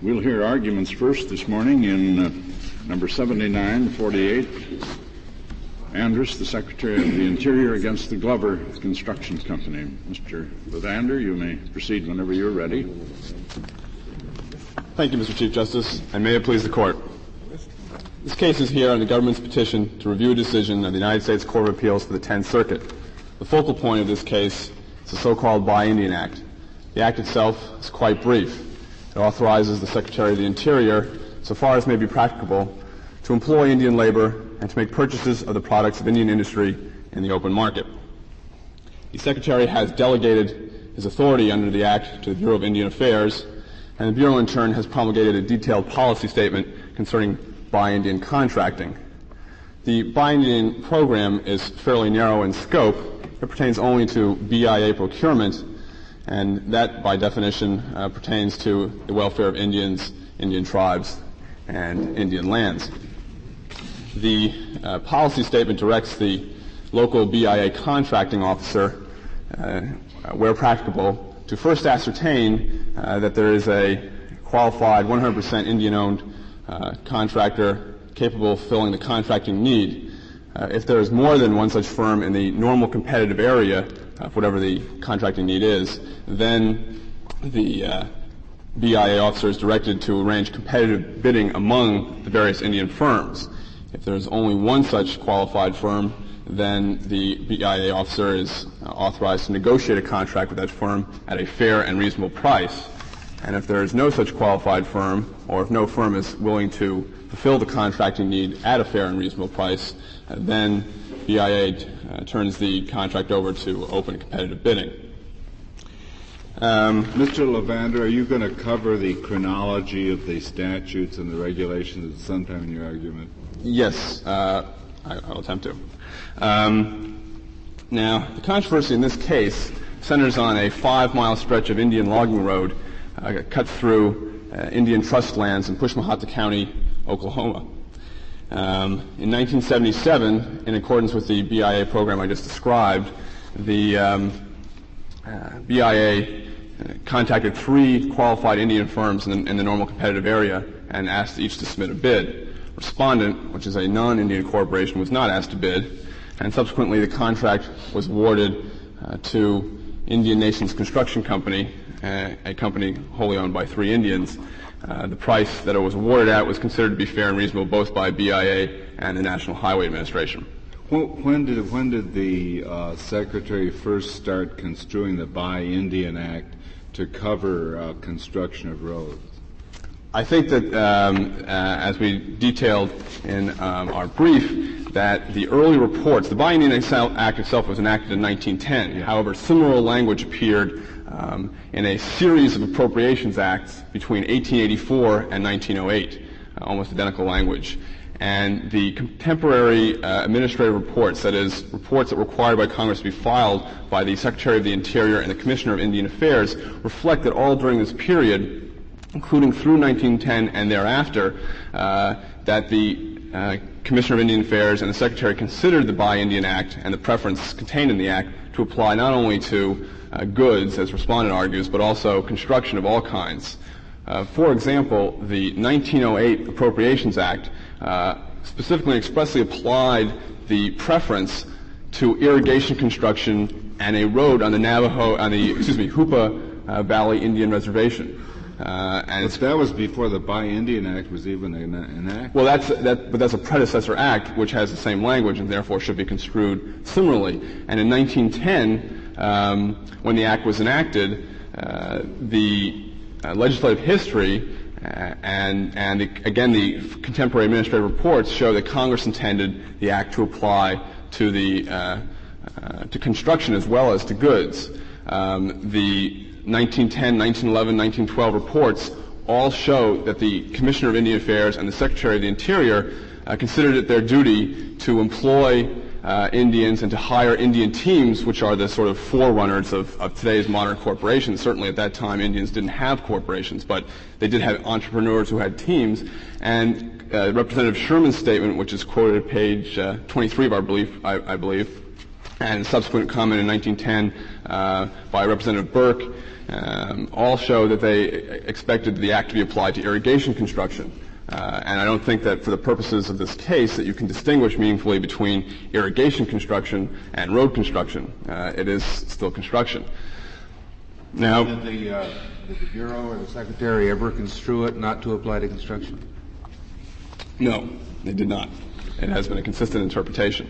We'll hear arguments first this morning in number 7948, Andrus, the Secretary of the Interior, against the Glover Construction Company. Mr. Levander, you may proceed whenever you're ready. Thank you, Mr. Chief Justice, and may it please the Court. This case is here on the government's petition to review a decision of the United States Court of Appeals for the 10th Circuit. The focal point of this case is the so-called Buy Indian Act. The act itself is quite brief. It authorizes the Secretary of the Interior, so far as may be practicable, to employ Indian labor and to make purchases of the products of Indian industry in the open market. The Secretary has delegated his authority under the Act to the Bureau of Indian Affairs, and the Bureau in turn has promulgated a detailed policy statement concerning Buy Indian contracting. The Buy Indian program is fairly narrow in scope. It pertains only to BIA procurement, and that, by definition, pertains to the welfare of Indians, Indian tribes, and Indian lands. The policy statement directs the local BIA contracting officer, where practicable, to first ascertain that there is a qualified 100% Indian-owned contractor capable of filling the contracting need. If there is more than one such firm in the normal competitive area, whatever the contracting need is, then the BIA officer is directed to arrange competitive bidding among the various Indian firms. If there is only one such qualified firm, then the BIA officer is authorized to negotiate a contract with that firm at a fair and reasonable price. And if there is no such qualified firm, or if no firm is willing to fulfill the contracting need at a fair and reasonable price, then BIA turns the contract over to open competitive bidding. Mr. Levander, are you going to cover the chronology of the statutes and the regulations at some time in your argument? Yes, I'll attempt to. Now, the controversy in this case centers on a 5-mile stretch of Indian logging road cut through Indian trust lands in Pushmahata County, Oklahoma. In 1977, in accordance with the BIA program I just described, the BIA contacted 3 qualified Indian firms in the normal competitive area and asked each to submit a bid. Respondent, which is a non-Indian corporation, was not asked to bid, and subsequently the contract was awarded to Indian Nations Construction Company, a company wholly owned by 3 Indians. The price that it was awarded at was considered to be fair and reasonable both by BIA and the National Highway Administration. When did the Secretary first start construing the Buy Indian Act to cover construction of roads? I think that, as we detailed in our brief, that the early reports, the Buy Indian Act itself was enacted in 1910. Yeah. However, similar language appeared in a series of appropriations acts between 1884 and 1908, almost identical language. And the contemporary administrative reports, that is, reports that were required by Congress to be filed by the Secretary of the Interior and the Commissioner of Indian Affairs, reflect that all during this period, including through 1910 and thereafter, that the Commissioner of Indian Affairs and the Secretary considered the Buy Indian Act and the preference contained in the Act to apply not only to goods, as Respondent argues, but also construction of all kinds. For example, the 1908 Appropriations Act specifically expressly applied the preference to irrigation construction and a road on the Hoopa Valley Indian Reservation. And that was before the Buy Indian Act was even enacted. Well, but that's a predecessor act which has the same language and therefore should be construed similarly. And in 1910, when the act was enacted, the legislative history again the contemporary administrative reports show that Congress intended the act to apply to to construction as well as to goods. The 1910, 1911, 1912 reports all show that the Commissioner of Indian Affairs and the Secretary of the Interior considered it their duty to employ Indians and to hire Indian teams, which are the sort of forerunners of today's modern corporations. Certainly at that time, Indians didn't have corporations, but they did have entrepreneurs who had teams. And Representative Sherman's statement, which is quoted at page 23 of our brief, I believe, and a subsequent comment in 1910 by Representative Burke all show that they expected the act to be applied to irrigation construction. And I don't think that for the purposes of this case that you can distinguish meaningfully between irrigation construction and road construction. It is still construction. Now, did the Bureau or the Secretary ever construe it not to apply to construction? No, they did not. It has been a consistent interpretation.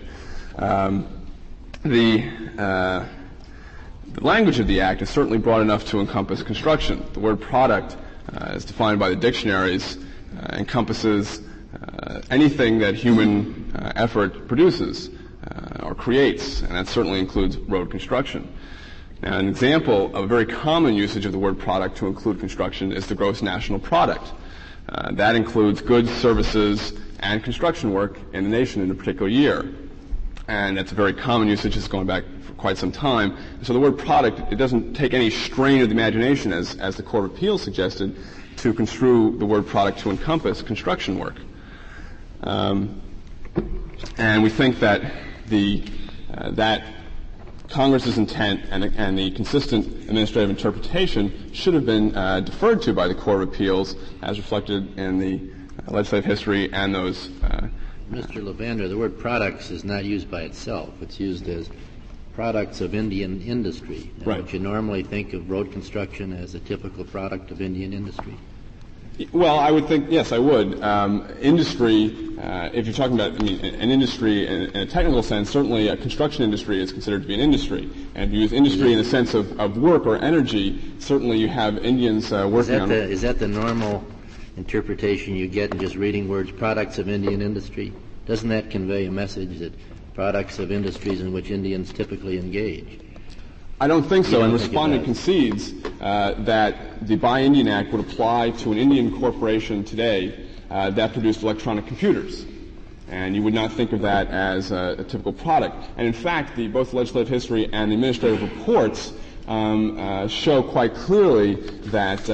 The language of the Act is certainly broad enough to encompass construction. The word product, as defined by the dictionaries, encompasses anything that human effort produces or creates, and that certainly includes road construction. Now, an example of a very common usage of the word product to include construction is the gross national product. That includes goods, services, and construction work in the nation in a particular year. And that's a very common usage that's going back for quite some time. So the word product, it doesn't take any strain of the imagination, as the Court of Appeals suggested, to construe the word product to encompass construction work. And we think that that Congress's intent and the consistent administrative interpretation should have been deferred to by the Court of Appeals, as reflected in the legislative history and those. Mr. Levander, the word products is not used by itself. It's used as products of Indian industry. Now, right. Would you normally think of road construction as a typical product of Indian industry? Well, I would think, yes, I would. Industry, if you're talking about an industry in a technical sense, certainly a construction industry is considered to be an industry. And if you use industry in the sense of work or energy, certainly you have Indians working on it. Is that the normal interpretation you get in just reading words, products of Indian industry? Doesn't that convey a message that products of industries in which Indians typically engage? I don't think so, and respondent concedes that the Buy Indian Act would apply to an Indian corporation today that produced electronic computers. And you would not think of that as a typical product. And in fact, both the legislative history and the administrative reports show quite clearly that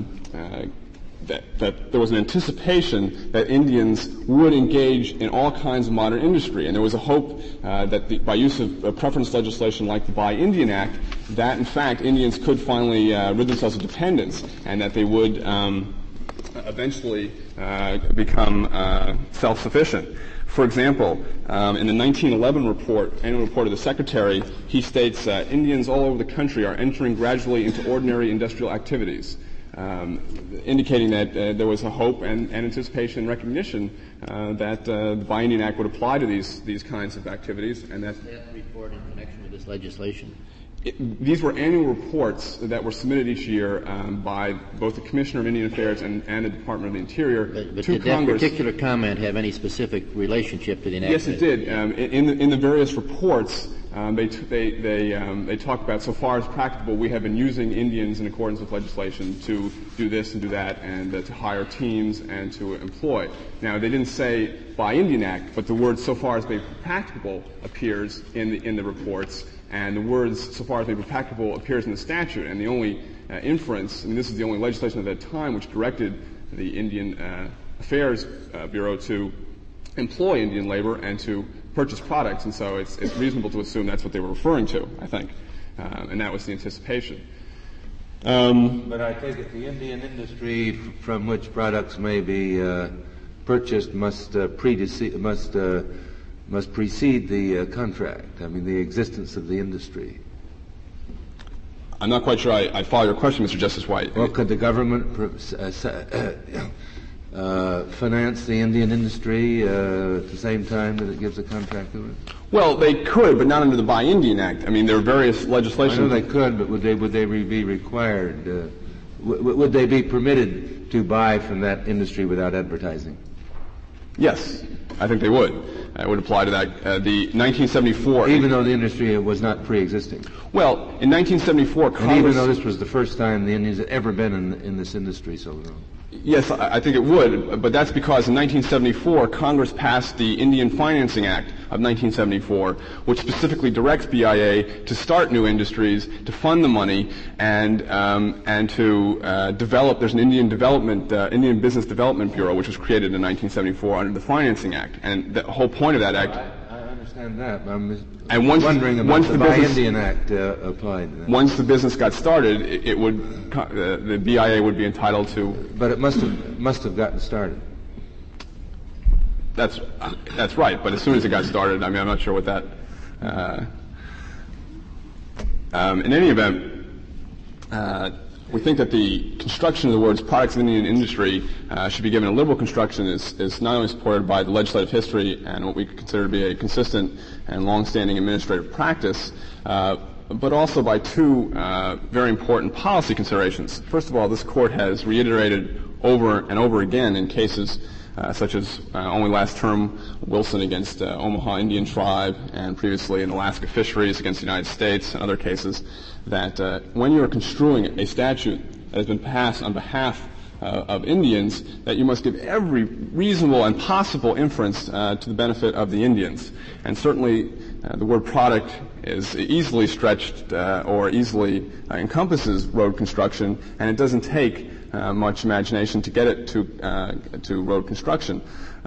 there was an anticipation that Indians would engage in all kinds of modern industry. And there was a hope that by use of preference legislation like the Buy Indian Act, that in fact Indians could finally rid themselves of dependence and that they would eventually become self-sufficient. For example, in the 1911 annual report of the Secretary, he states, Indians all over the country are entering gradually into ordinary industrial activities. Indicating that there was a hope and anticipation and recognition that the Buy Indian Act would apply to these kinds of activities. And that report in connection with this legislation? These were annual reports that were submitted each year by both the Commissioner of Indian Affairs and the Department of the Interior but to did Congress. That particular comment have any specific relationship to the enactment? Yes, it did. In the various reports, they talk about, so far as practicable, we have been using Indians in accordance with legislation to do this and do that, and to hire teams and to employ. Now, they didn't say Buy Indian Act, but the word "so far as may be practicable" appears in the reports, and the words "so far as may be practicable" appears in the statute. And the only inference, and this is the only legislation at that time which directed the Indian Affairs Bureau to employ Indian labor and to purchase products, and so it's reasonable to assume that's what they were referring to, I think, and that was the anticipation. But I take it the Indian industry from which products may be purchased must precede the contract. I mean, the existence of the industry. I'm not quite sure I follow your question, Mr. Justice White. Well, could the government finance the Indian industry at the same time that it gives a contract to it? Well, they could, but not under the Buy Indian Act. I mean, there are various legislation. I know they could, but would they be required? Would they be permitted to buy from that industry without advertising? Yes, I think they would. It would apply to that. The 1974. Even though the industry was not pre-existing. Well, in 1974, Congress. And even though this was the first time the Indians had ever been in this industry so long. Yes, I think it would, but that's because in 1974, Congress passed the Indian Financing Act of 1974, which specifically directs BIA to start new industries, to fund the money, and to develop. There's an Indian Business Development Bureau, which was created in 1974 under the Financing Act, and the whole point of that act. I understand that, but I'm And once- wondering about once the the Buy business- Indian Act applied to that. Once the business got started, it would the BIA would be entitled to. But it must have gotten started. That's right. But as soon as it got started, I mean, I'm not sure what that. In any event, we think that the construction of the words "products of Indian industry" should be given a liberal construction. Is not only supported by the legislative history and what we consider to be a consistent and long-standing administrative practice, but also by two very important policy considerations. First of all, this Court has reiterated over and over again in cases such as only last term Wilson against Omaha Indian Tribe, and previously in Alaska Fisheries against the United States and other cases, that when you're construing a statute that has been passed on behalf of Indians, that you must give every reasonable and possible inference to the benefit of the Indians. And certainly the word product is easily stretched or easily encompasses road construction, and it doesn't take much imagination to get it to road construction.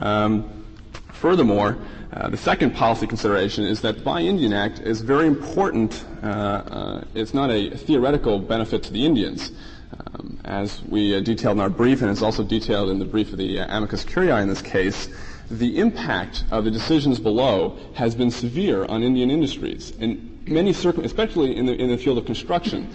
Furthermore, the second policy consideration is that the Buy Indian Act is very important. It's not a theoretical benefit to the Indians. As we detailed in our brief, and it's also detailed in the brief of the amicus curiae in this case, the impact of the decisions below has been severe on Indian industries. In many especially in the field of construction,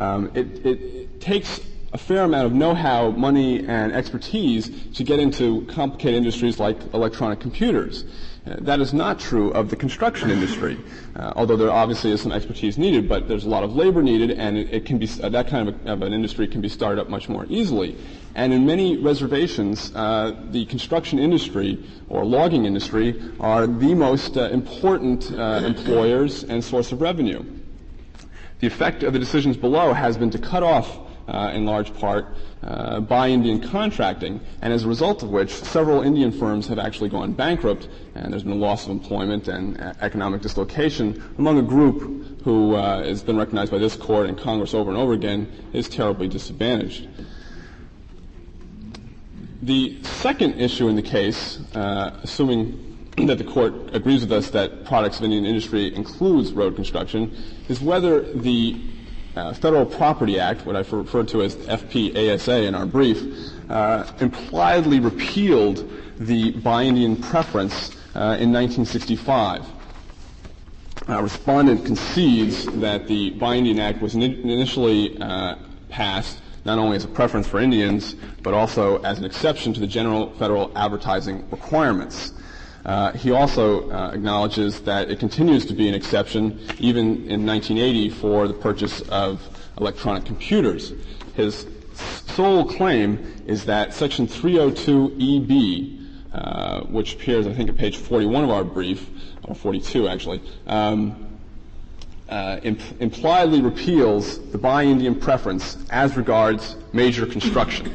it takes a fair amount of know-how, money, and expertise to get into complicated industries like electronic computers. That is not true of the construction industry, although there obviously is some expertise needed, but there's a lot of labor needed, and it can be that kind of an industry can be started up much more easily. And in many reservations, the construction industry or logging industry are the most important employers and source of revenue. The effect of the decisions below has been to cut off in large part by Indian contracting, and as a result of which several Indian firms have actually gone bankrupt, and there's been a loss of employment and economic dislocation among a group who has been recognized by this Court and Congress over and over again is terribly disadvantaged. The second issue in the case, assuming that the Court agrees with us that products of Indian industry includes road construction, is whether the Federal Property Act, what I've referred to as FPASA in our brief, impliedly repealed the Buy Indian preference in 1965. Respondent concedes that the Buy Indian Act was initially passed not only as a preference for Indians, but also as an exception to the general federal advertising requirements. He also acknowledges that it continues to be an exception even in 1980 for the purchase of electronic computers. His sole claim is that Section 302EB, which appears, I think, at page 41 of our brief, or 42 actually, impliedly repeals the Buy Indian preference as regards major construction.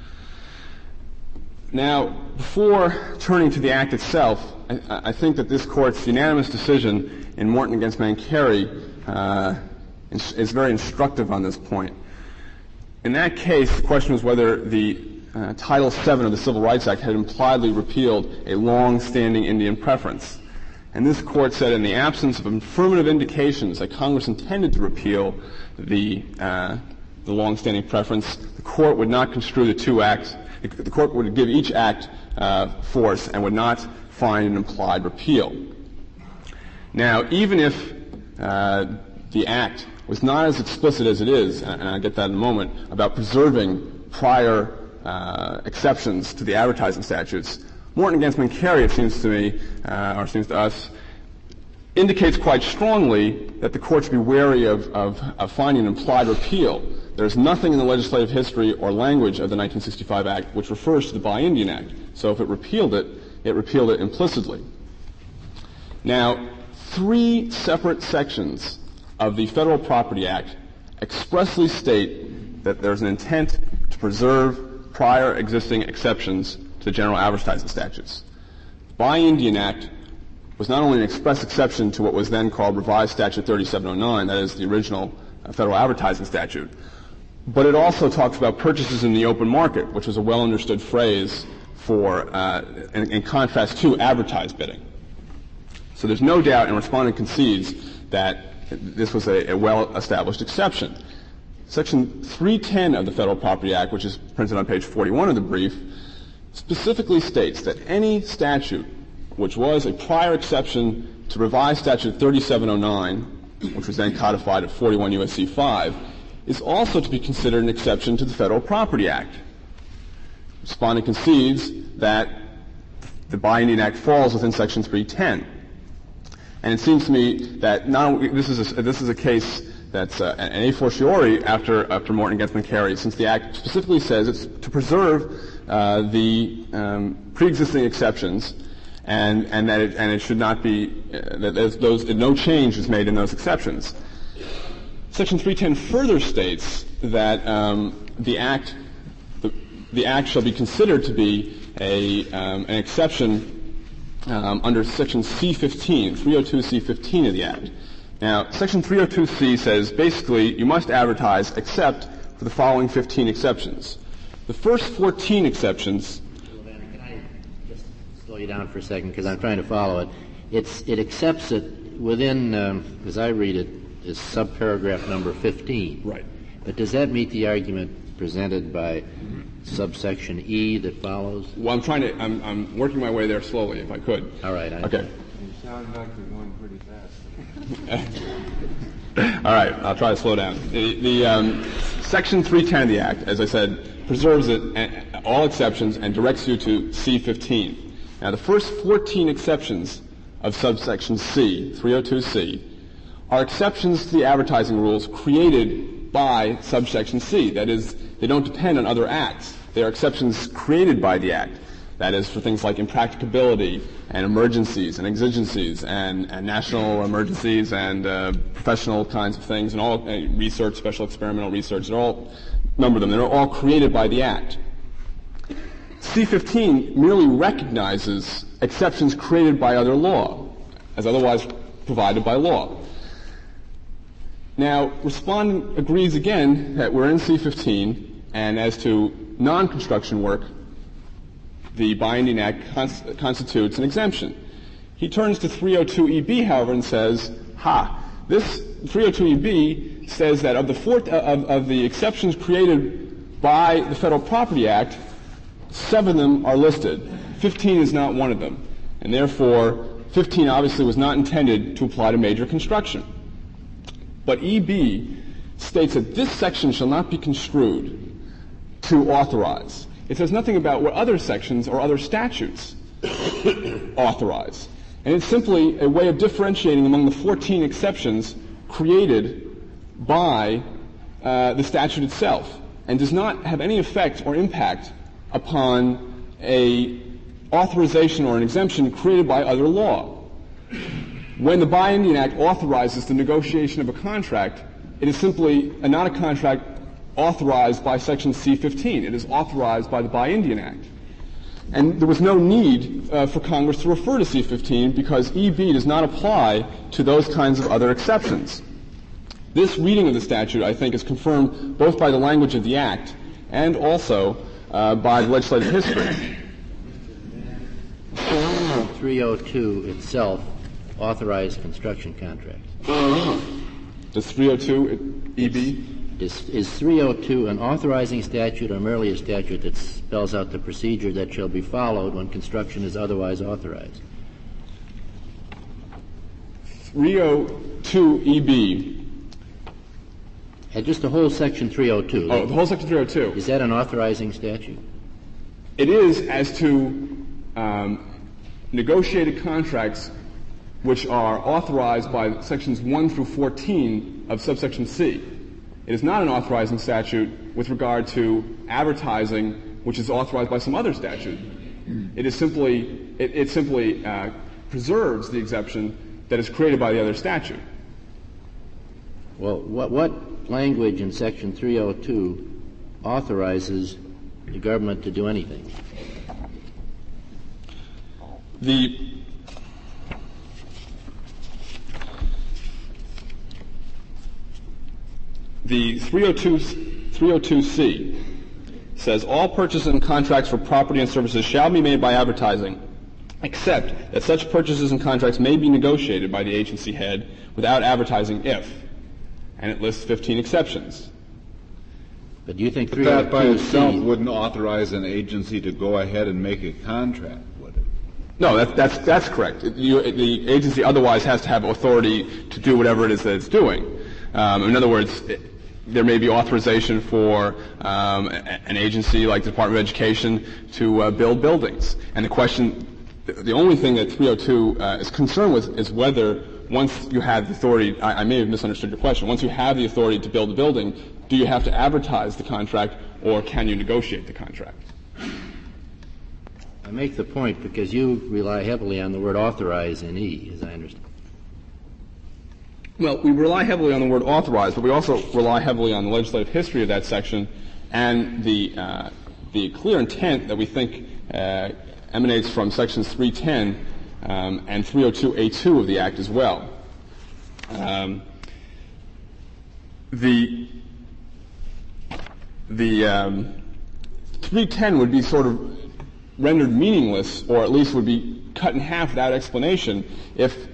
Now, before turning to the Act itself, I think that this Court's unanimous decision in Morton against Mancari is very instructive on this point. In that case, the question was whether the Title VII of the Civil Rights Act had impliedly repealed a long-standing Indian preference. And this Court said in the absence of affirmative indications that Congress intended to repeal the long-standing preference, the Court would not construe the two acts. The Court would give each act force and would not find an implied repeal. Now, even if the Act was not as explicit as it is, and I'll get that in a moment, about preserving prior exceptions to the advertising statutes, Morton against Mancari, it seems to me, or seems to us, indicates quite strongly that the Court should be wary of finding an implied repeal. There's nothing in the legislative history or language of the 1965 Act which refers to the Buy Indian Act. So if it repealed it implicitly. Now, 3 separate sections of the Federal Property Act expressly state that there's an intent to preserve prior existing exceptions to the general advertising statutes. The Buy Indian Act was not only an express exception to what was then called Revised Statute 3709, that is the original federal advertising statute, but it also talks about purchases in the open market, which is a well-understood phrase for, in contrast to advertised bidding. So there's no doubt, and respondent concedes, that this was a well-established exception. Section 310 of the Federal Property Act, which is printed on page 41 of the brief, specifically states that any statute which was a prior exception to revised statute 3709, which was then codified at 41 U.S.C. 5, is also to be considered an exception to the Federal Property Act. Respondent concedes that the Buy-Indian Act falls within Section 310. And it seems to me that not only, this is a case that's an a fortiori after Morton against McCary, since the Act specifically says it's to preserve the pre-existing exceptions, and that it should not be that no change is made in those exceptions. Section 310 further states that the Act shall be considered to be an exception under Section C-15, 302 C-15 of the Act. Now, Section 302C says basically you must advertise except for the following 15 exceptions. The first 14 exceptions. Can I just slow you down for a second because I'm trying to follow it? It accepts it within, as I read it, is subparagraph number 15. Right. But does that meet the argument presented by subsection E that follows? Well, I'm working my way there slowly, if I could. All right. Okay. You sound like you're going pretty fast. All right, I'll try to slow down. The Section 310 of the Act, as I said, preserves all exceptions and directs you to C-15. Now, the first 14 exceptions of subsection C, 302C, are exceptions to the advertising rules created by subsection C. That is, they don't depend on other acts. They are exceptions created by the Act. That is, for things like impracticability and emergencies and exigencies and national emergencies and professional kinds of things and all research, special experimental research. They're all, number of them, they're all created by the Act. C-15 merely recognizes exceptions created by other law as otherwise provided by law. Now, respondent agrees again that we're in C-15, and as to non-construction work, the Buy-Indian Act constitutes an exemption. He turns to 302EB, however, and says, this 302EB says that of the exceptions created by the Federal Property Act, 7 of them are listed. 15 is not one of them. And therefore, 15 obviously was not intended to apply to major construction. But EB states that this section shall not be construed to authorize. It says nothing about what other sections or other statutes authorize. And it's simply a way of differentiating among the 14 exceptions created by the statute itself, and does not have any effect or impact upon a authorization or an exemption created by other law. When the Buy-Indian Act authorizes the negotiation of a contract, it is simply not a contract authorized by Section C-15. It is authorized by the Buy-Indian Act. And there was no need for Congress to refer to C-15 because EB does not apply to those kinds of other exceptions. This reading of the statute, I think, is confirmed both by the language of the Act and also by the legislative history. 302 itself authorized construction contracts. Does 302 EB? Is 302 an authorizing statute or merely a statute that spells out the procedure that shall be followed when construction is otherwise authorized? 302 EB. And just the whole Section 302. Oh, the whole Section 302. Is that an authorizing statute? It is as to negotiated contracts which are authorized by Sections 1 through 14 of subsection C. It is not an authorizing statute with regard to advertising, which is authorized by some other statute. It is simply it simply preserves the exception that is created by the other statute. Well, what language in Section 302 authorizes the government to do anything? The 302C says all purchases and contracts for property and services shall be made by advertising except that such purchases and contracts may be negotiated by the agency head without advertising if, and it lists 15 exceptions. But do you think But that by 302C itself wouldn't authorize an agency to go ahead and make a contract, would it? No, that's correct. The agency otherwise has to have authority to do whatever it is that it's doing. In other words, there may be authorization for an agency like the Department of Education to build buildings. And the only thing that 302 is concerned with is whether once you have the authority, I may have misunderstood your question, once you have the authority to build a building, do you have to advertise the contract or can you negotiate the contract? I make the point because you rely heavily on the word authorize in E, as I understand. Well, we rely heavily on the word authorize, but we also rely heavily on the legislative history of that section and the clear intent that we think emanates from sections 310 and 302A2 of the Act as well. The 310 would be sort of rendered meaningless, or at least would be cut in half without explanation, if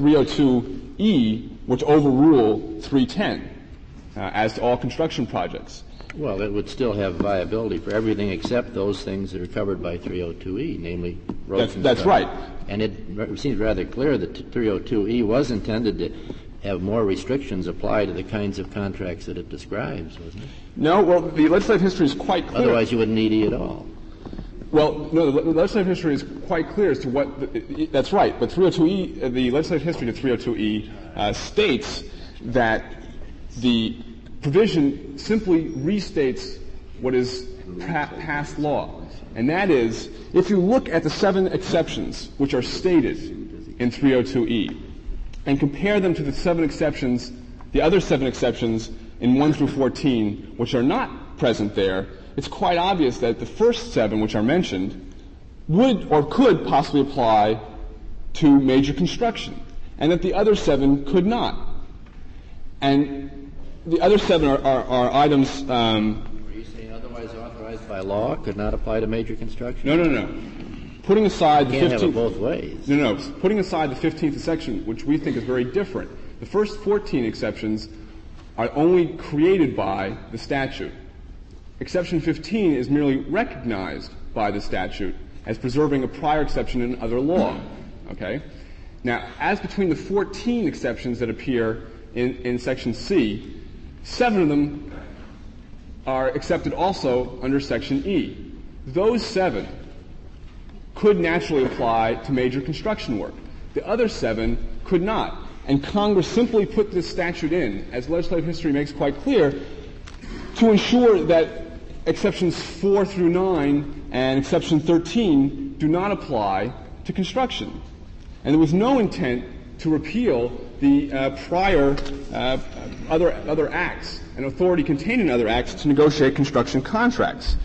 302E were to overrule 310 as to all construction projects. Well, it would still have viability for everything except those things that are covered by 302E, namely roads and That's stuff. right. And it seems rather clear that 302E was intended to have more restrictions apply to the kinds of contracts that it describes, wasn't it? No, well, the legislative history is quite clear. Otherwise you wouldn't need E at all. Well, no, the legislative history is quite clear as to what that's right, but 302E, the legislative history to 302E states that the provision simply restates what is past law. And that is, if you look at the 7 exceptions which are stated in 302E and compare them to the 7 exceptions, the other 7 exceptions in 1 through 14, which are not present there, it's quite obvious that the first 7 which are mentioned would or could possibly apply to major construction, and that the other 7 could not. And the other 7 are items. Are you saying otherwise authorized by law could not apply to major construction? No. Putting aside the 15th. You can't have it both ways. No. Putting aside the 15th section, which we think is very different. The first 14 exceptions are only created by the statute. Exception 15 is merely recognized by the statute as preserving a prior exception in other law. Okay? Now, as between the 14 exceptions that appear in Section C, 7 of them are accepted also under Section E. Those 7 could naturally apply to major construction work. The other 7 could not. And Congress simply put this statute in, as legislative history makes quite clear, to ensure that exceptions 4 through 9 and exception 13 do not apply to construction. And there was no intent to repeal the prior other acts and authority contained in other acts to negotiate construction contracts.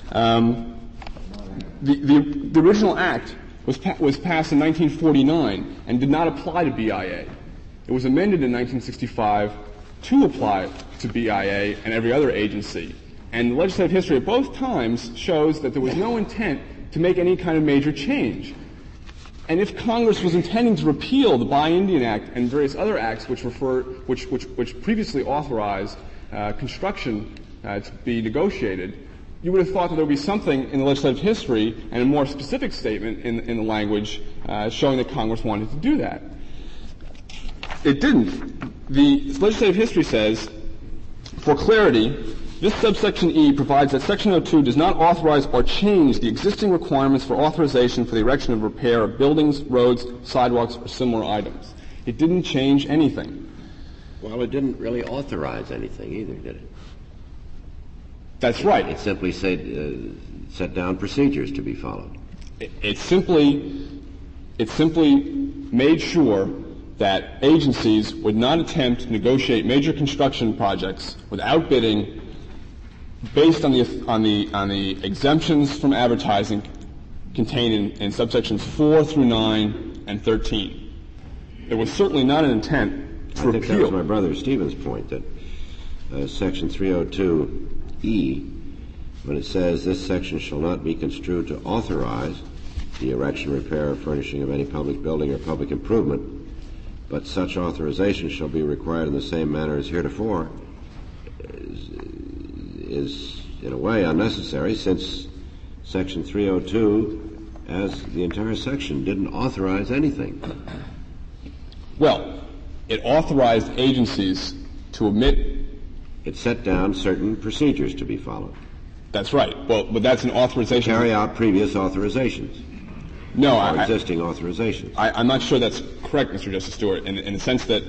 The original act was passed in 1949 and did not apply to BIA. It was amended in 1965 to apply to BIA and every other agency. And the legislative history at both times shows that there was no intent to make any kind of major change. And if Congress was intending to repeal the Buy Indian Act and various other acts which previously authorized construction to be negotiated, you would have thought that there would be something in the legislative history and a more specific statement in the language showing that Congress wanted to do that. It didn't. The legislative history says, for clarity, this subsection E provides that Section 02 does not authorize or change the existing requirements for authorization for the erection of repair of buildings, roads, sidewalks, or similar items. It didn't change anything. Well, it didn't really authorize anything either, did it? That's right. It simply said set down procedures to be followed. It simply made sure that agencies would not attempt to negotiate major construction projects without bidding based on the exemptions from advertising contained in subsections 4 through 9 and 13. There was certainly not an intent to repeal. I think that was my brother Stephen's point, that Section 302E, when it says this section shall not be construed to authorize the erection, repair, or furnishing of any public building or public improvement, but such authorization shall be required in the same manner as heretofore, is in a way unnecessary, since Section 302, as the entire section, didn't authorize anything. Well, it authorized agencies to omit. It set down certain procedures to be followed. That's right. Well, but that's an authorization. Carry out previous authorizations. No, or existing authorizations. I'm not sure that's correct, Mr. Justice Stewart, in the sense that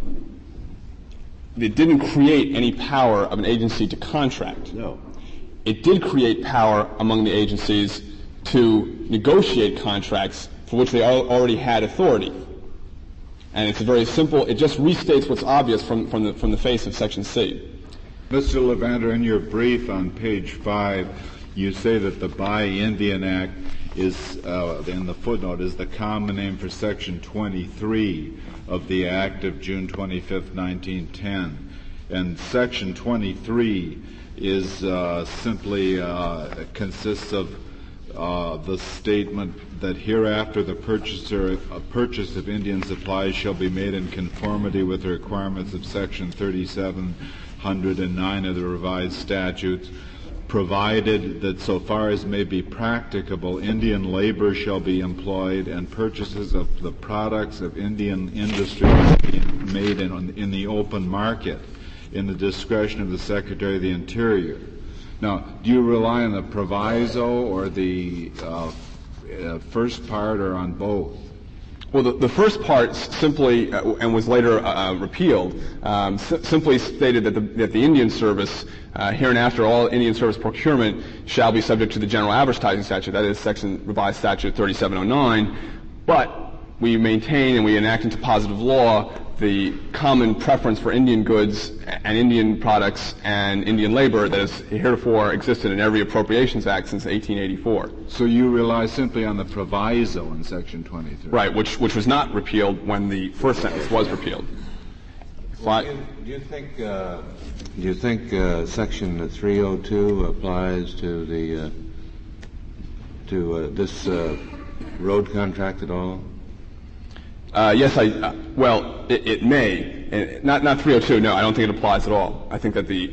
it didn't create any power of an agency to contract. No. It did create power among the agencies to negotiate contracts for which they already had authority. And it's a very simple, it just restates what's obvious from the face of Section C. Mr. Levander, in your brief on page 5, you say that the Buy Indian Act is, in the footnote, is the common name for Section 23 of the Act of June 25th, 1910. And Section 23 is simply consists of the statement that hereafter the purchase of Indian supplies shall be made in conformity with the requirements of Section 3709 of the revised statutes, provided that so far as may be practicable, Indian labor shall be employed and purchases of the products of Indian industry be made in the open market in the discretion of the Secretary of the Interior. Now, do you rely on the proviso or the first part, or on both? Well, the first part simply, and was later repealed, simply stated that the Indian Service, hereinafter all Indian Service procurement shall be subject to the General Advertising Statute, that is revised statute 3709, but we maintain and we enact into positive law the common preference for Indian goods and Indian products and Indian labor that has heretofore existed in every Appropriations Act since 1884. So you rely simply on the proviso in Section 23. Right, which was not repealed when the first sentence was repealed. Do you think Section 302 applies to the this road contract at all? Yes, it may. Not 302. No, I don't think it applies at all. I think that the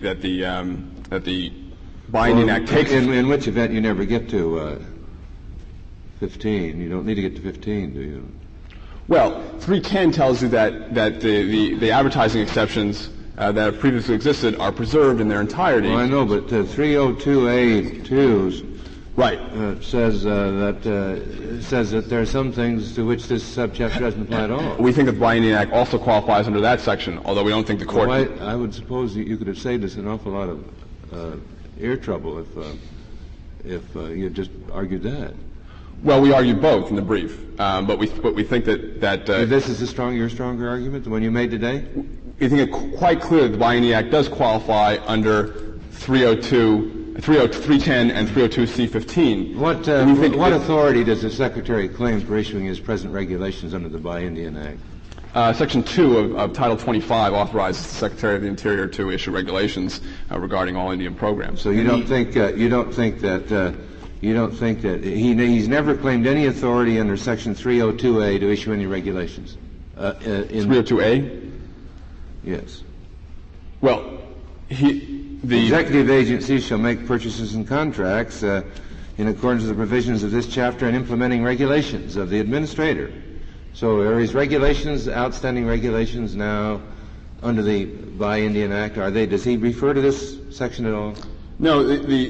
Binding Act takes. In which event you never get to 15. You don't need to get to 15, do you? Well, 310 tells you that the advertising exceptions that have previously existed are preserved in their entirety. Well, I know, but 302A2 right. Says that there are some things to which this subchapter doesn't apply at all. We think that the Binding Act also qualifies under that section, although we don't think the court. Well, I would suppose you could have saved us an awful lot of ear trouble if you just argued that. Well, we argued both in the brief, but we think that this is your stronger argument, the one you made today. We think it quite clear that the Binding Act does qualify under 310 and 302C15. What authority does the Secretary claim for issuing his present regulations under the Buy Indian Act? Section 2 of Title 25 authorizes the Secretary of the Interior to issue regulations regarding all Indian programs. So you don't think that he's never claimed any authority under Section 302A to issue any regulations? 302A? Yes. Well, the executive agencies shall make purchases and contracts in accordance with the provisions of this chapter and implementing regulations of the administrator. So are his regulations, outstanding regulations now under the Buy Indian Act? Does he refer to this section at all? No,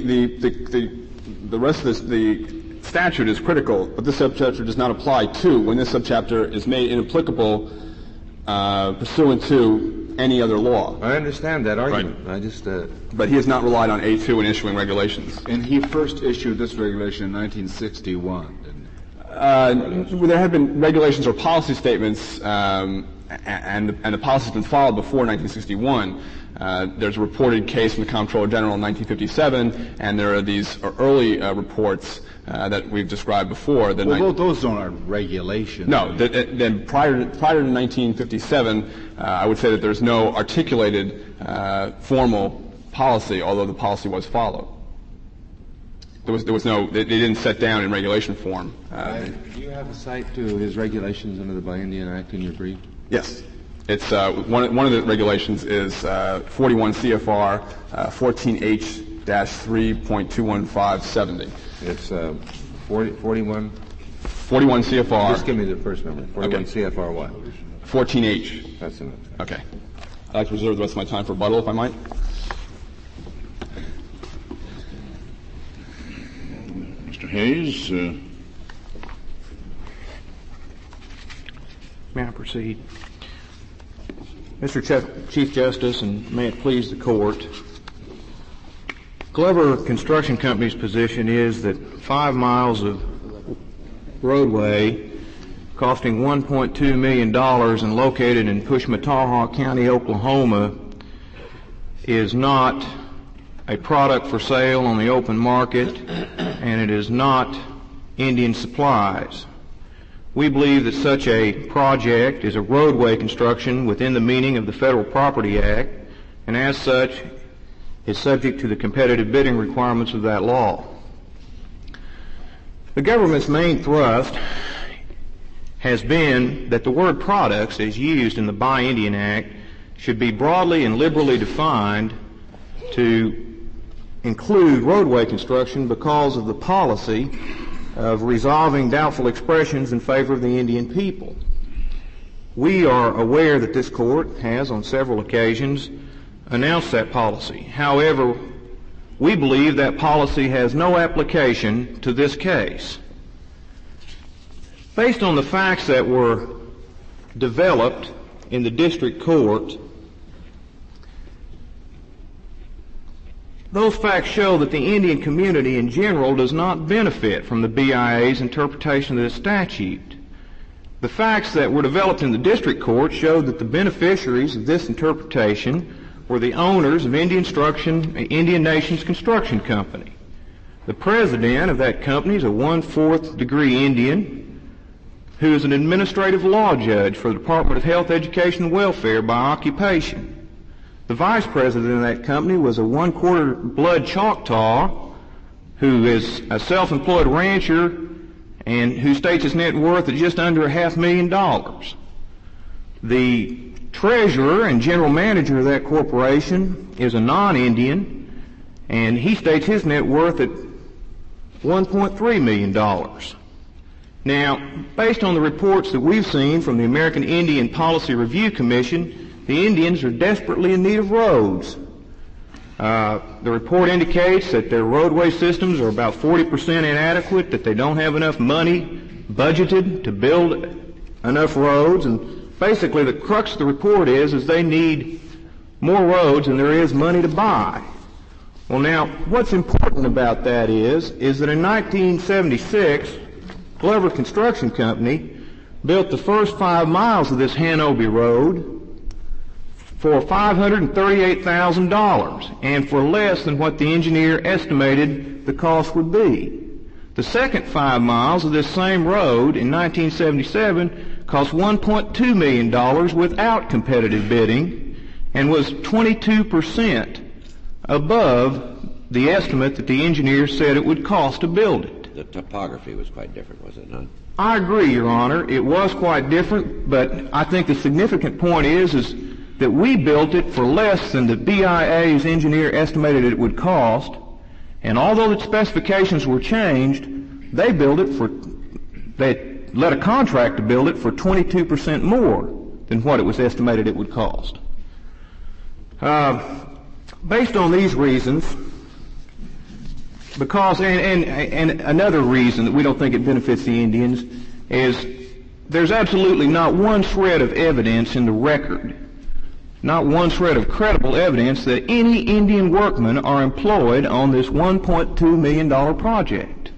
the rest of this, the statute is critical, but this subchapter does not apply to when this subchapter is made inapplicable pursuant to any other law. I understand that argument. Right. But he has not relied on A2 in issuing regulations. And he first issued this regulation in 1961, didn't he? There have been regulations or policy statements, and the policy has been followed before 1961. There's a reported case from the Comptroller General in 1957, and there are these early reports that we've described before. Those aren't regulations. No. Then prior to 1957, I would say that there's no articulated formal policy, although the policy was followed. There was no. They didn't set down in regulation form. Do you have a cite to his regulations under the Buy Indian Act in your brief? Yes. It's one of the regulations is 41 CFR 14H-3.21570. It's 41. 41 CFR. Just give me the first number. 41 Okay. CFR what? 14H. That's enough. Okay. I'd like to reserve the rest of my time for rebuttal, if I might. Mr. Hayes, May I proceed? Mr. Chief Justice, and may it please the Court, Glover Construction Company's position is that 5 miles of roadway costing $1.2 million and located in Pushmataha County, Oklahoma, is not a product for sale on the open market, and it is not Indian supplies. We believe that such a project is a roadway construction within the meaning of the Federal Property Act, and as such is subject to the competitive bidding requirements of that law. The government's main thrust has been that the word products as used in the Buy Indian Act should be broadly and liberally defined to include roadway construction because of the policy of resolving doubtful expressions in favor of the Indian people. We are aware that this Court has on several occasions announced that policy. However, we believe that policy has no application to this case. Based on the facts that were developed in the district court, those facts show that the Indian community in general does not benefit from the BIA's interpretation of this statute. The facts that were developed in the district court showed that the beneficiaries of this interpretation were the owners of Indian Nations Construction Company. The president of that company is a 1/4 degree Indian who is an administrative law judge for the Department of Health, Education, and Welfare by occupation. The vice president of that company was a 1/4 blood Choctaw who is a self-employed rancher and who states his net worth at just under $500,000. The treasurer and general manager of that corporation is a non-Indian, and he states his net worth at $1.3 million. Now, based on the reports that we've seen from the American Indian Policy Review Commission, the Indians are desperately in need of roads. The report indicates that their roadway systems are about 40% inadequate, that they don't have enough money budgeted to build enough roads, and basically the crux of the report is they need more roads than there is money to buy. Well, now, what's important about that is that in 1976, Glover Construction Company built the first 5 miles of this Hanobi Road for $538,000 and for less than what the engineer estimated the cost would be. The second 5 miles of this same road in 1977 cost $1.2 million without competitive bidding and was 22% above the estimate that the engineer said it would cost to build it. The topography was quite different, was it not? I agree, Your Honor. It was quite different, but I think the significant point is that we built it for less than the BIA's engineer estimated it would cost, and although the specifications were changed, they let a contractor build it for 22% more than what it was estimated it would cost. Based on these reasons, because and another reason that we don't think it benefits the Indians is there's absolutely not one shred of evidence in the record, not one shred of credible evidence that any Indian workmen are employed on this $1.2 million project.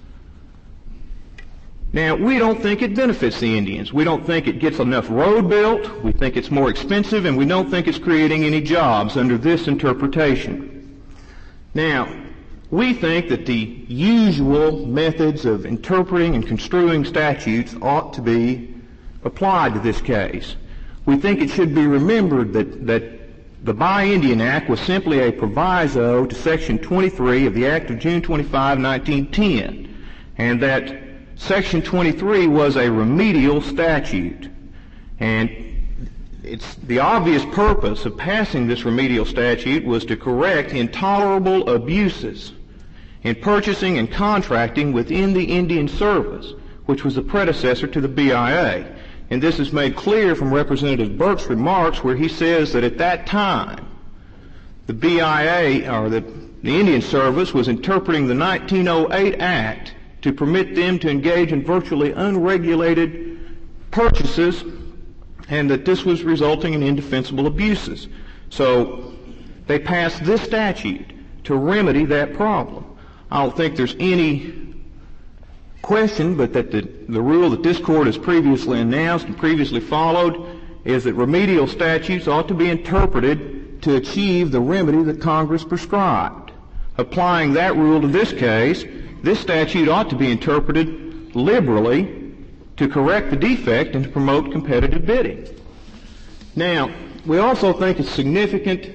Now, we don't think it benefits the Indians. We don't think it gets enough road built. We think it's more expensive, and we don't think it's creating any jobs under this interpretation. Now, we think that the usual methods of interpreting and construing statutes ought to be applied to this case. We think it should be remembered that the Buy Indian Act was simply a proviso to Section 23 of the Act of June 25, 1910, and that Section 23 was a remedial statute. And it's the obvious purpose of passing this remedial statute was to correct intolerable abuses in purchasing and contracting within the Indian Service, which was the predecessor to the BIA. And this is made clear from Representative Burke's remarks, where he says that at that time, the BIA, or the Indian Service, was interpreting the 1908 Act to permit them to engage in virtually unregulated purchases, and that this was resulting in indefensible abuses. So they passed this statute to remedy that problem. I don't think there's any question but that the rule that this Court has previously announced and previously followed is that remedial statutes ought to be interpreted to achieve the remedy that Congress prescribed. Applying that rule to this case, this statute ought to be interpreted liberally to correct the defect and to promote competitive bidding. Now, we also think it's significant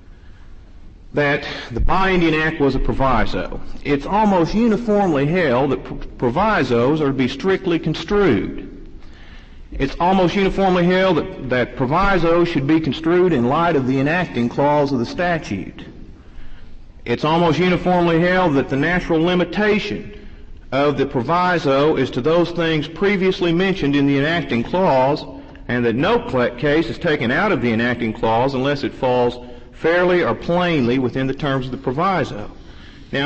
that the Buy Indian Act was a proviso. It's almost uniformly held that provisos are to be strictly construed. It's almost uniformly held that provisos should be construed in light of the enacting clause of the statute. It's almost uniformly held that the natural limitation of the proviso is to those things previously mentioned in the enacting clause, and that no case is taken out of the enacting clause unless it falls fairly or plainly within the terms of the proviso. Now,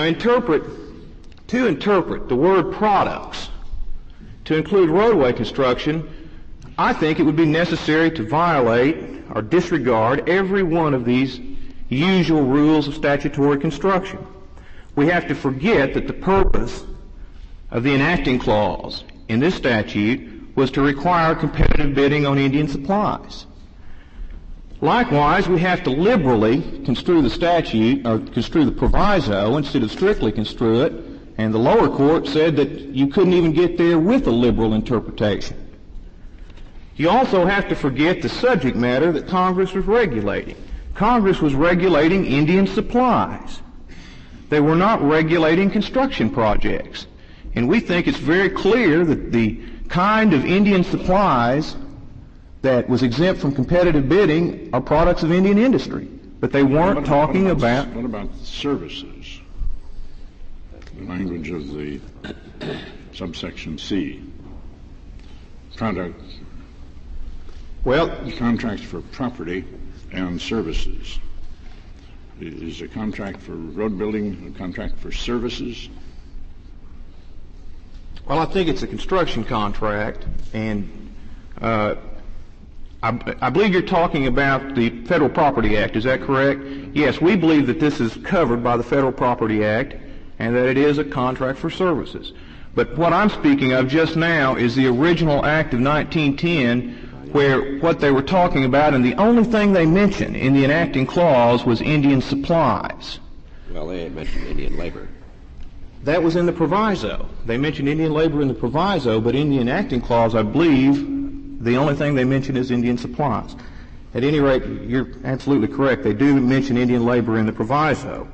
to interpret the word products to include roadway construction, I think it would be necessary to violate or disregard every one of these usual rules of statutory construction. We have to forget that the purpose of the enacting clause in this statute was to require competitive bidding on Indian supplies. Likewise, we have to liberally construe the statute, or construe the proviso instead of strictly construe it, and the lower court said that you couldn't even get there with a liberal interpretation. You also have to forget the subject matter that Congress was regulating. Congress was regulating Indian supplies. They were not regulating construction projects. And we think it's very clear that the kind of Indian supplies that was exempt from competitive bidding are products of Indian industry. But they weren't talking about... What about services? The language of the subsection C. Contracts for property and services. Is a contract for road building a contract for services? Well, I think it's a construction contract, and I believe you're talking about the Federal Property Act. Is that correct? Yes, we believe that this is covered by the Federal Property Act and that it is a contract for services. But what I'm speaking of just now is the original Act of 1910, where what they were talking about, and the only thing they mentioned in the enacting clause was Indian supplies. Well, they had mentioned Indian labor. That was in the proviso. They mentioned Indian labor in the proviso, but in the enacting clause, I believe, the only thing they mention is Indian supplies. At any rate, you're absolutely correct. They do mention Indian labor in the proviso.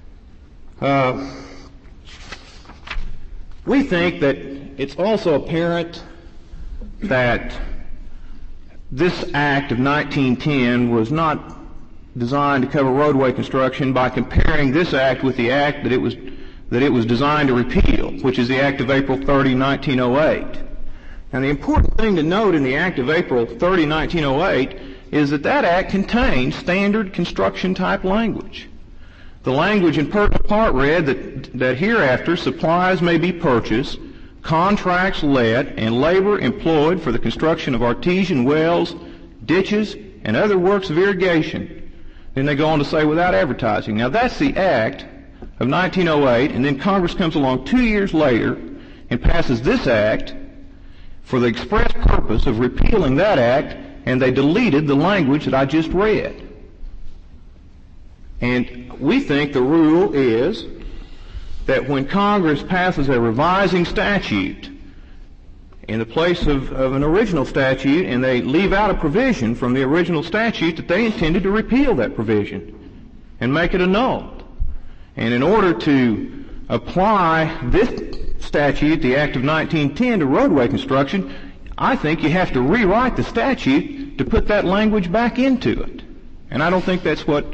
We think that it's also apparent that this Act of 1910 was not designed to cover roadway construction by comparing this Act with the Act that it was designed to repeal, which is the Act of April 30, 1908. And the important thing to note in the Act of April 30, 1908 is that that Act contains standard construction-type language. The language in pertinent part read that hereafter supplies may be purchased, contracts let, and labor employed for the construction of artesian wells, ditches, and other works of irrigation. Then they go on to say without advertising. Now that's the Act of 1908, and then Congress comes along 2 years later and passes this Act for the express purpose of repealing that Act, and they deleted the language that I just read. And we think the rule is that when Congress passes a revising statute, in the place of an original statute, and they leave out a provision from the original statute that they intended to repeal that provision and make it annulled. And in order to apply this statute, the Act of 1910, to roadway construction, I think you have to rewrite the statute to put that language back into it. And I don't think that's what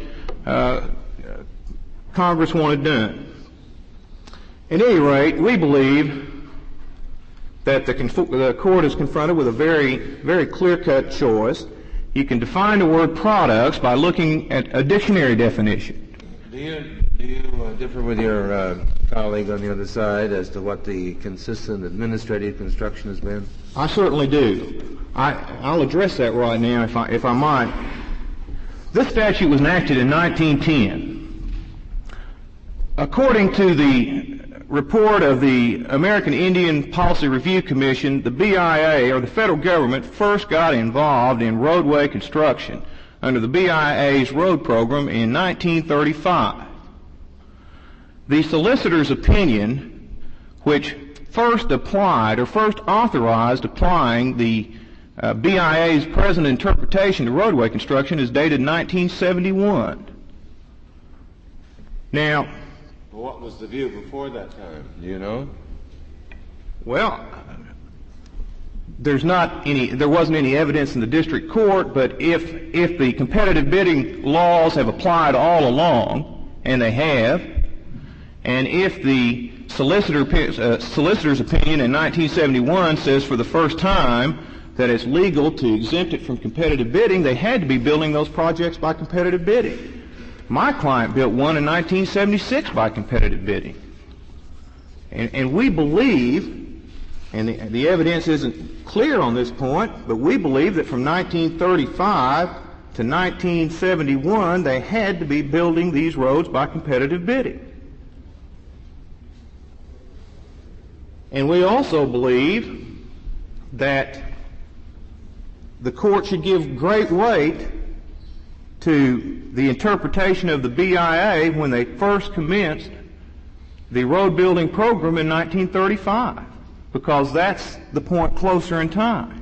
Congress wanted done. At any rate, we believe that the court is confronted with a very, very clear-cut choice. You can define the word products by looking at a dictionary definition. Do you differ with your colleague on the other side as to what the consistent administrative construction has been? I certainly do. I'll address that right now, if I might. This statute was enacted in 1910. According to the report of the American Indian Policy Review Commission, the BIA, or the federal government, first got involved in roadway construction under the BIA's road program in 1935. The solicitor's opinion, which first authorized applying the BIA's present interpretation to roadway construction, is dated 1971. Now, what was the view before that time? Do you know? Well, there wasn't any evidence in the district court, but if the competitive bidding laws have applied all along, and they have, and if the solicitor's opinion in 1971 says for the first time that it's legal to exempt it from competitive bidding, they had to be building those projects by competitive bidding. My client built one in 1976 by competitive bidding. And we believe, and the evidence isn't clear on this point, but we believe that from 1935 to 1971, they had to be building these roads by competitive bidding. And we also believe that the court should give great weight to the interpretation of the BIA when they first commenced the road building program in 1935, because that's the point closer in time.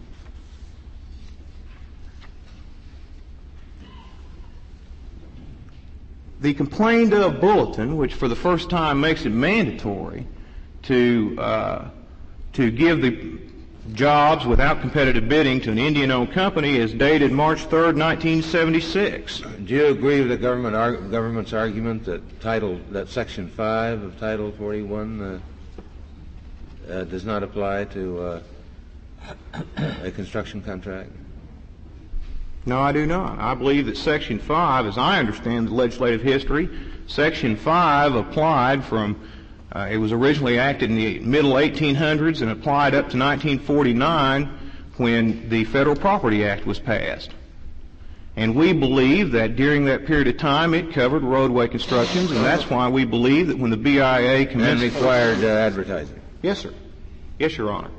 The complained of bulletin, which for the first time makes it mandatory to give the jobs without competitive bidding to an Indian-owned company, is dated March 3rd, 1976. Do you agree with the government's argument that Section 5 of Title 41 does not apply to a construction contract? No, I do not. I believe that Section 5, as I understand the legislative history, Section 5 applied from it was originally acted in the middle 1800s and applied up to 1949 when the Federal Property Act was passed. And we believe that during that period of time it covered roadway constructions, and that's why we believe that when the BIA commenced... And required advertising. Yes, sir. Yes, Your Honor.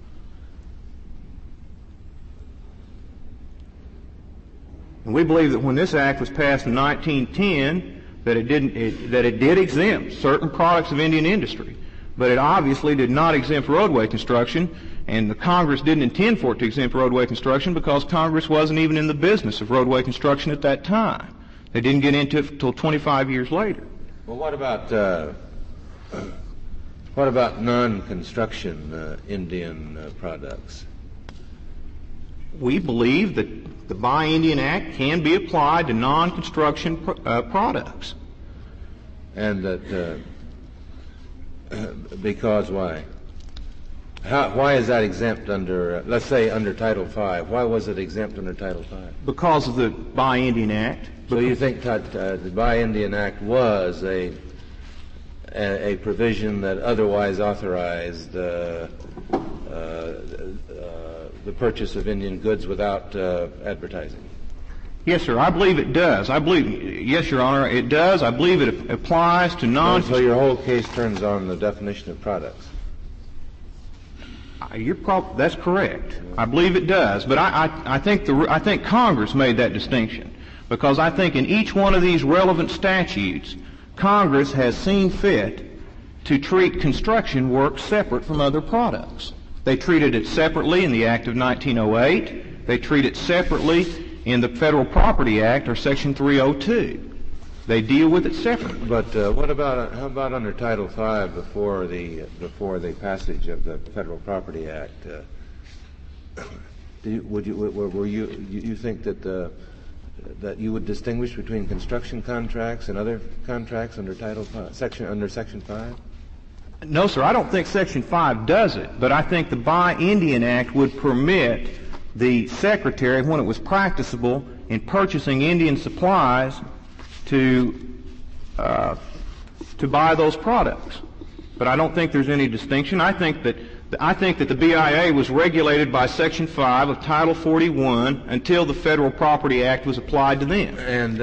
And we believe that when this act was passed in 1910, that it did exempt certain products of Indian industry, but it obviously did not exempt roadway construction, and the Congress didn't intend for it to exempt roadway construction because Congress wasn't even in the business of roadway construction at that time. They didn't get into it until 25 years later. Well, what about non-construction Indian products? We believe that the Buy Indian Act can be applied to non-construction products. And that because why? Why is that exempt under, let's say, under Title V? Why was it exempt under Title V? Because of the Buy Indian Act. So you think that the Buy Indian Act was a provision that otherwise authorized the purchase of Indian goods without advertising? Yes, sir. I believe it does. Yes, Your Honor, it does. I believe it applies to So your whole case turns on the definition of products. That's correct. I believe it does. But I think Congress made that distinction, because I think in each one of these relevant statutes, Congress has seen fit to treat construction work separate from other products. They treated it separately in the Act of 1908. They treat it separately in the Federal Property Act, or Section 302. They deal with it separately. But how about under Title V before the passage of the Federal Property Act? Do you think that you would distinguish between construction contracts and other contracts under Section 5? No, sir. I don't think Section 5 does it, but I think the Buy Indian Act would permit the Secretary, when it was practicable in purchasing Indian supplies, to buy those products. But I don't think there's any distinction. I think that the BIA was regulated by Section 5 of Title 41 until the Federal Property Act was applied to them. And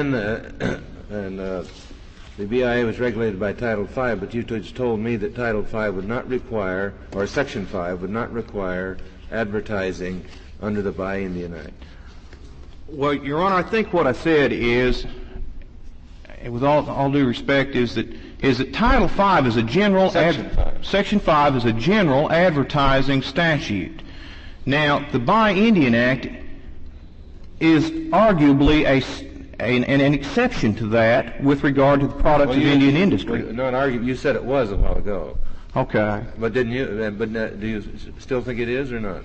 the BIA was regulated by Title V, but you just told me that Title V would not require, or Section 5 would not require, advertising under the Buy Indian Act. Well, Your Honor, I think what I said is, with all due respect, is that Title V is a general Section 5 is a general advertising statute. Now, the Buy Indian Act is arguably an exception to that with regard to the products of Indian industry. No, an argument. You said it was a while ago. Okay. But didn't you? But do you still think it is or not?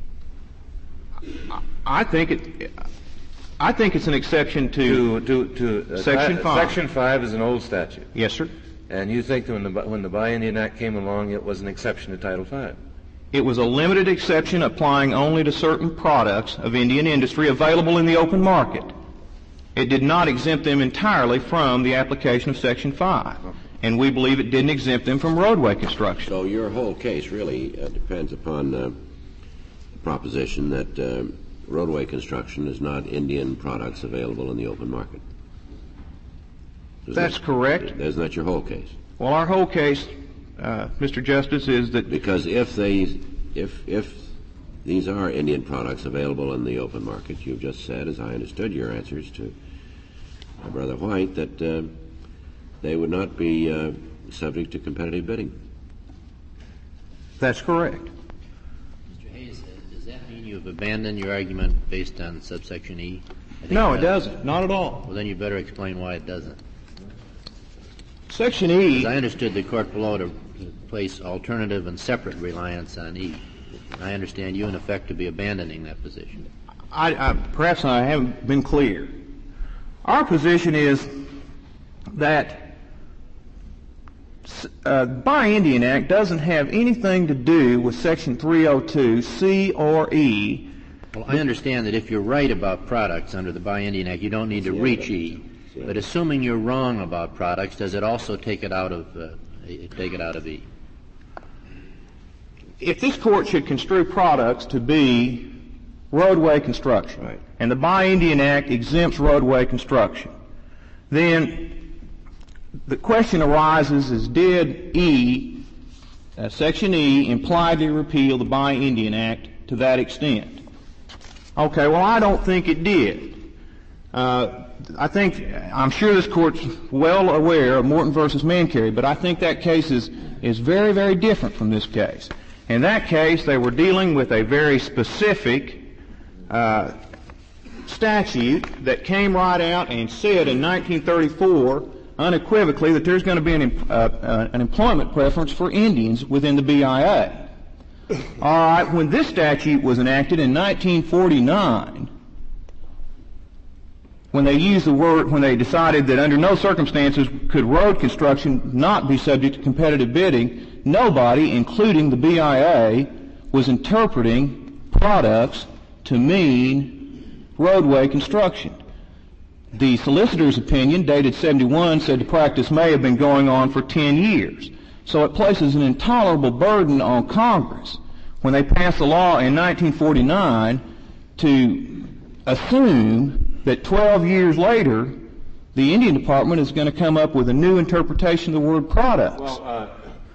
I think it's an exception to Section 5. Section 5 is an old statute. Yes, sir. And you think when the Buy Indian Act came along, it was an exception to Title V? It was a limited exception applying only to certain products of Indian industry available in the open market. It did not exempt them entirely from the application of Section 5. And we believe it didn't exempt them from roadway construction. So your whole case really depends upon the proposition that roadway construction is not Indian products available in the open market. That's correct. Isn't that your whole case? Well, our whole case, Mr. Justice, is that... Because if these are Indian products available in the open market, you've just said, as I understood your answers to my brother White, that they would not be subject to competitive bidding. That's correct. Mr. Hayes, does that mean you have abandoned your argument based on subsection E? No, it doesn't. Not at all. Well, then you better explain why it doesn't. Section E... As I understood the court below to place alternative and separate reliance on E. I understand you, in effect, to be abandoning that position. Perhaps I haven't been clear. Our position is that Buy Indian Act doesn't have anything to do with Section 302, C or E. Well, I understand that if you're right about products under the Buy Indian Act, you don't need to reach E. But assuming you're wrong about products, does it also take it out of E? If this court should construe products to be roadway construction, right, and the Buy Indian Act exempts roadway construction, then the question arises is, did Section E impliedly repeal the Buy Indian Act to that extent? Okay, well, I don't think it did. I'm sure this court's well aware of Morton versus Mancari, but I think that case is very, very different from this case. In that case, they were dealing with a very specific statute that came right out and said in 1934 unequivocally that there's going to be an employment preference for Indians within the BIA. All right, when this statute was enacted in 1949, when they decided that under no circumstances could road construction not be subject to competitive bidding, nobody, including the BIA, was interpreting products to mean roadway construction. The solicitor's opinion, dated 71, said the practice may have been going on for 10 years. So it places an intolerable burden on Congress when they passed the law in 1949 to assume that 12 years later the Indian Department is going to come up with a new interpretation of the word products. Well,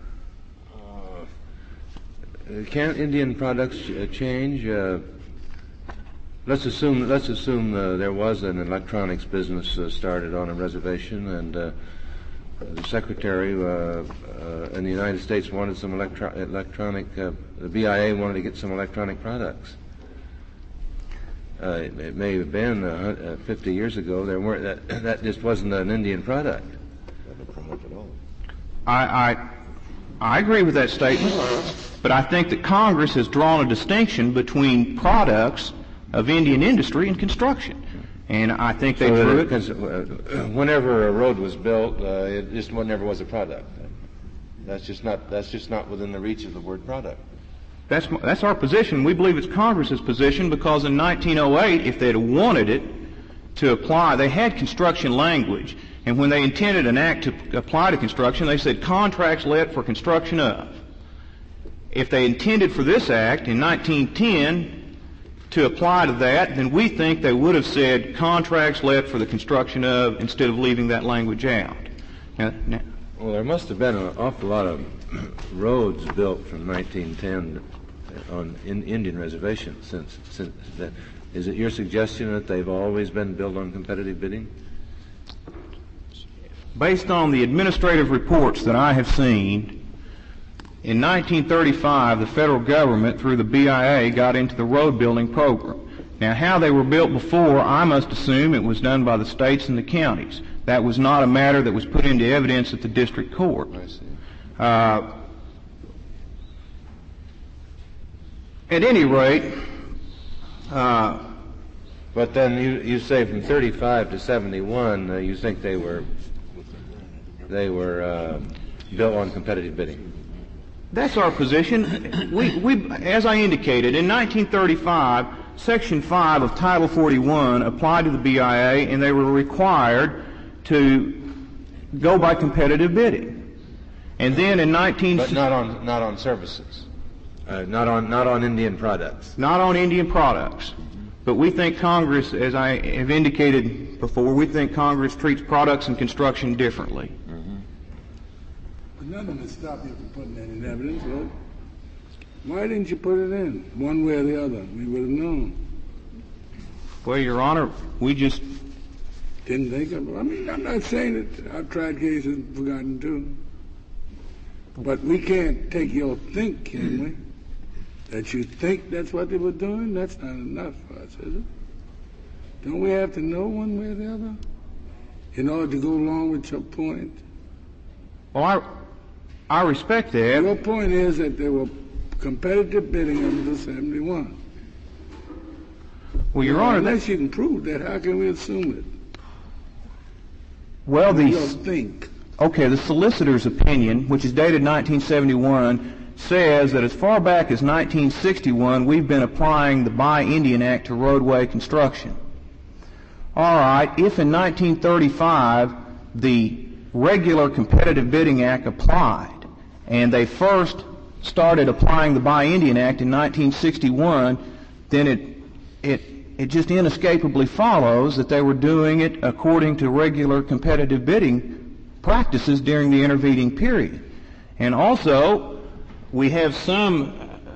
can't Indian products change? Let's assume there was an electronics business started on a reservation, and the Secretary in the United States wanted some electronic, the BIA wanted to get some electronic products. It may have been 50 years ago. There weren't that just wasn't an Indian product. I agree with that statement, but I think that Congress has drawn a distinction between products of Indian industry and construction. And I think they drew it. Whenever a road was built, it just never was a product. That's just not within the reach of the word product. That's our position. We believe it's Congress's position because in 1908, if they'd wanted it to apply, they had construction language. And when they intended an act to apply to construction, they said contracts let for construction of. If they intended for this act in 1910 to apply to that, then we think they would have said contracts let for the construction of instead of leaving that language out. Now, well, there must have been an awful lot of roads built from 1910 in Indian reservations since that. Is it your suggestion that they've always been built on competitive bidding? Based on the administrative reports that I have seen, in 1935, the federal government, through the BIA, got into the road building program. Now, how they were built before, I must assume it was done by the states and the counties. That was not a matter that was put into evidence at the district court. I see. At any rate, but then you say from 35 to 71, you think they were built on competitive bidding. that's our position. We, as I indicated, in 1935, Section 5 of Title 41 applied to the BIA, and they were required to go by competitive bidding. And then in But not on services. Not on Indian products. Not on Indian products. But we think Congress, as I have indicated before, we think Congress treats products and construction differently. Mm-hmm. But nothing to stop you from putting that in evidence, right? Why didn't you put it in, one way or the other? We would have known. Well, Your Honor, we just didn't think of it. I mean, I'm not saying it. I've tried cases and forgotten too. But we can't take your think, can we? That you think that's what they were doing? That's not enough for us, is it? Don't we have to know one way or the other in order to go along with your point? Well, I respect that. Your point is that there were competitive bidding under 71. Well, Your Honor, unless you can prove that, how can we assume it? Well, the solicitor's opinion, which is dated 1971, says that as far back as 1961, we've been applying the Buy Indian Act to roadway construction. All right, if in 1935 the regular Competitive Bidding Act applied, and they first started applying the Buy Indian Act in 1961, then it just inescapably follows that they were doing it according to regular competitive bidding practices during the intervening period. And also, we have some,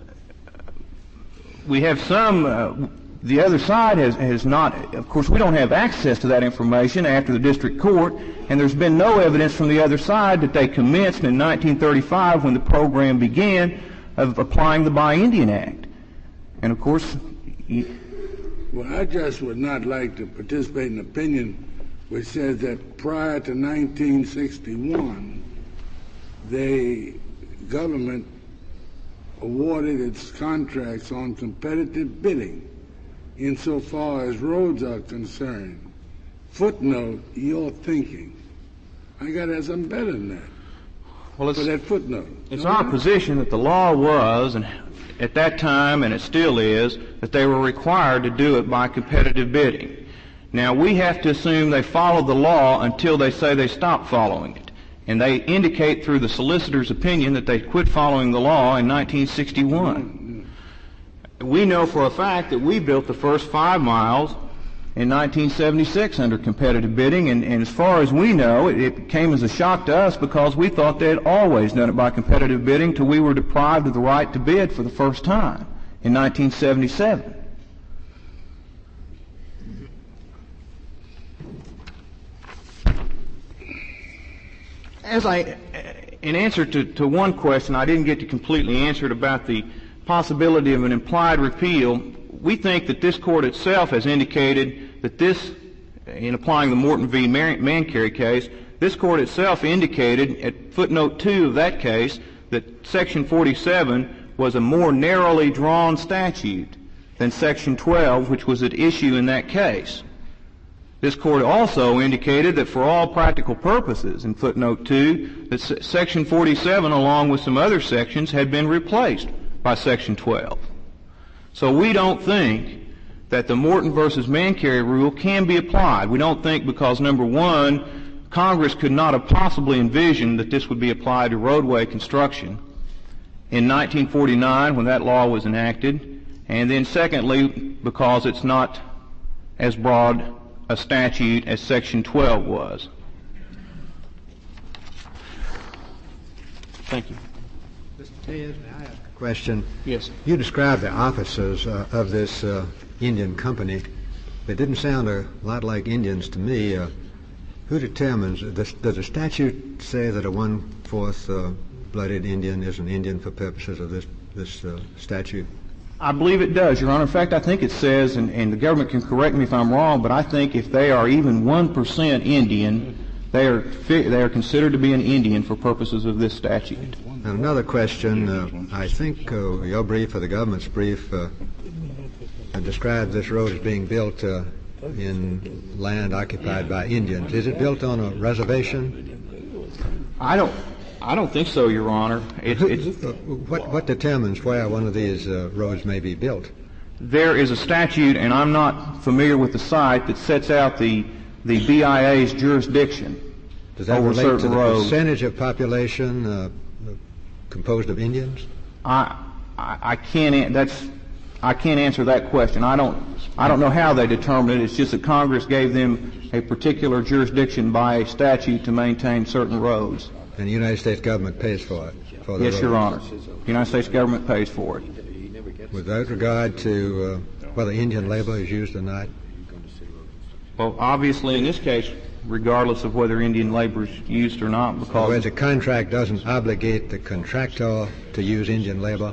the other side has not, of course we don't have access to that information after the district court, and there's been no evidence from the other side that they commenced in 1935 when the program began of applying the Buy Indian Act. And of course, well, I just would not like to participate in an opinion which says that prior to 1961, the government awarded its contracts on competitive bidding insofar as roads are concerned. Footnote, your thinking. I got to have something better than that. Well, for that footnote. It's our position that the law was, and at that time, and it still is, that they were required to do it by competitive bidding. Now, we have to assume they followed the law until they say they stopped following it. And they indicate through the solicitor's opinion that they quit following the law in 1961. We know for a fact that we built the first 5 miles in 1976 under competitive bidding, and as far as we know, it came as a shock to us because we thought they had always done it by competitive bidding till we were deprived of the right to bid for the first time in 1977. In answer to one question, I didn't get to completely answer it about the possibility of an implied repeal. We think that this court itself has indicated that in applying the Morton v. Mancarry case, this court itself indicated at footnote 2 of that case that Section 47 was a more narrowly drawn statute than Section 12, which was at issue in that case. This court also indicated that for all practical purposes, in footnote 2, that Section 47, along with some other sections, had been replaced by Section 12. So we don't think that the Morton versus Mancarry rule can be applied. We don't think because, number one, Congress could not have possibly envisioned that this would be applied to roadway construction in 1949 when that law was enacted, and then secondly, because it's not as broad a statute as Section 12 was. Thank you. Mr. Ted, may I ask a question? Yes. You described the officers of this Indian company. They didn't sound a lot like Indians to me. Who determines? Does the statute say that a one-fourth blooded Indian is an Indian for purposes of this statute? I believe it does, Your Honor. In fact, I think it says, and the government can correct me if I'm wrong, but I think if they are even 1% Indian, they are considered to be an Indian for purposes of this statute. And another question. I think your brief or the government's brief described this road as being built in land occupied by Indians. Is it built on a reservation? I don't think so, Your Honor. What determines where one of these roads may be built? There is a statute, and I'm not familiar with the site, that sets out the BIA's jurisdiction. Does that over relate to the roads. Percentage of population composed of Indians? I can't answer that question. I don't know how they determine it. It's just that Congress gave them a particular jurisdiction by a statute to maintain certain roads. And the United States government pays for it? Yes, Your Honor. The United States government pays for it. Without regard to whether Indian labor is used or not? Well, obviously, in this case, regardless of whether Indian labor is used or not, because... Whereas a contract doesn't obligate the contractor to use Indian labor?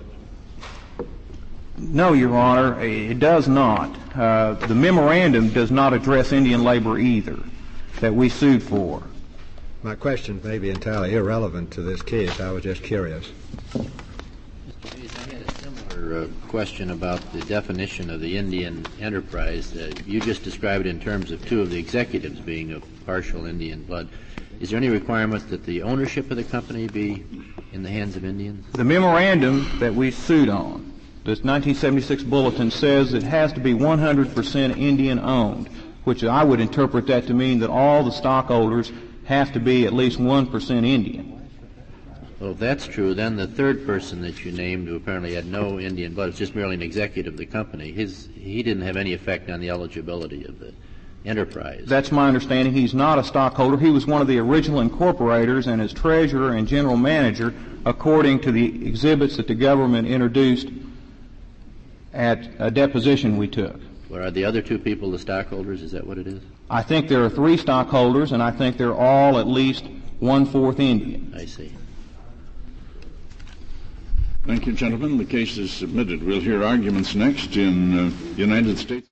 No, Your Honor, it does not. The memorandum does not address Indian labor either, that we sued for. My question may be entirely irrelevant to this case. I was just curious. Mr. Hayes, I had a similar question about the definition of the Indian enterprise. You just described it in terms of two of the executives being of partial Indian blood. Is there any requirement that the ownership of the company be in the hands of Indians? The memorandum that we sued on, this 1976 bulletin, says it has to be 100% Indian owned, which I would interpret that to mean that all the stockholders have to be at least 1% Indian. Well, if that's true, then the third person that you named, who apparently had no Indian blood, was just merely an executive of the company. He didn't have any effect on the eligibility of the enterprise. That's my understanding. He's not a stockholder. He was one of the original incorporators and is treasurer and general manager according to the exhibits that the government introduced at a deposition we took. Well, are the other two people the stockholders? Is that what it is? I think there are 3 stockholders, and I think they're all at least 1/4 Indian. I see. Thank you, gentlemen. The case is submitted. We'll hear arguments next in United States.